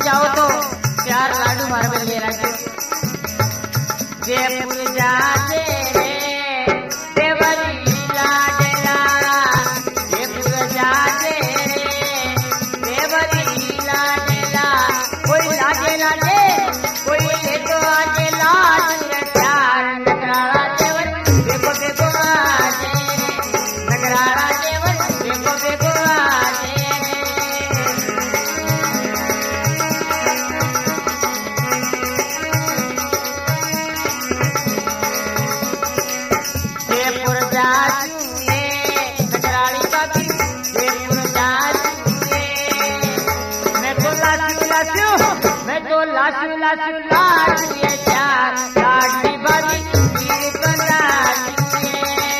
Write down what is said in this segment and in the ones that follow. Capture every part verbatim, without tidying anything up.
चाहो तो चार लाडू मारे में ले रखे जयपुर जाते रे देवरी लाडला जयपुर जाते रे देवरी लाडला कोई लागे लागे कोई ले तो आगे लाज चार नगराड़ा देवर देखो देखो आजे नगराड़ा देवर देखो देखो आजे जयपुर जाचुए नगराड़ी बाबी जयपुर जाचुए मैं तो लाचू लाचू मैं तो लाचू लाचू लाचू ये चार लाडली बाबी वीर कंडाचुए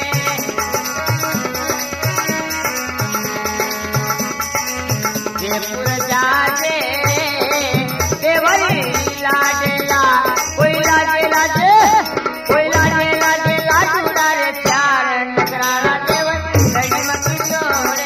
जयपुर जाते देवरी लाडला कोई लाजे लाजे कोई लाजे लाजे लाडू डारे चार नगराड़ा देवर लड़ी मत जोड़े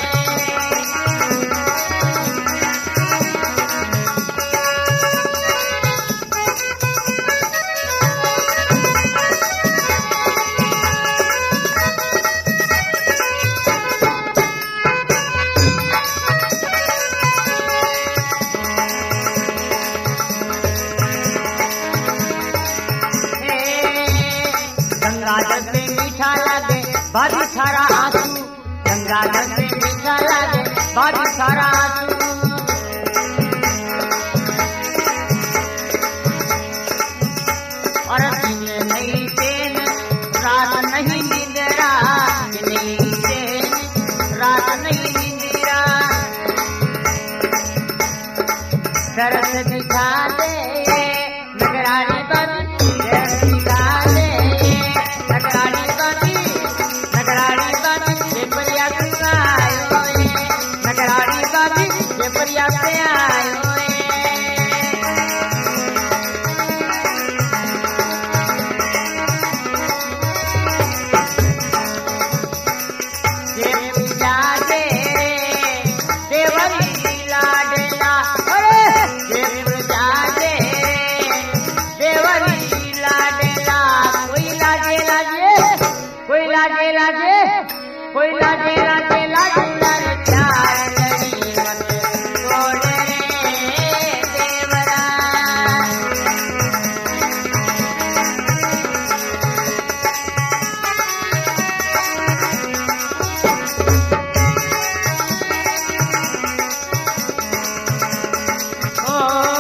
गंगा जल में मीठा लगे बाजी सारा आंसू गंगा जल में मीठा लगे बाजी सारा आंसू और दिन नहीं चैन रात नहीं निंदरा नहीं चैन रात नहीं निंदरा दर्द दिखा दे नगराड़ी बाबी दर्द दिखा दे नगराड़ी बाबी नगराड़ी बाबी जयपुरिया से आयो नगराड़ी बाबी जयपुरिया से आयो जयपुर जाते देवरी लाडला अरे जयपुर जाते देवरी लाडला कोई लाजे लाजे कोई लाजे लाजे कोई लाजे लाजे लाडू लारे चार लड़ी मत तोड़े देवरा ओ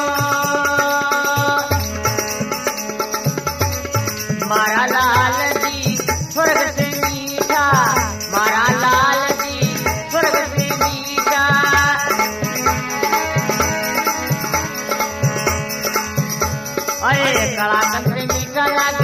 मारा लाल जी स्वर्ग से मीठा मारा लाल जी स्वर्ग से मीठा अरे कलाकंद मीठा लगे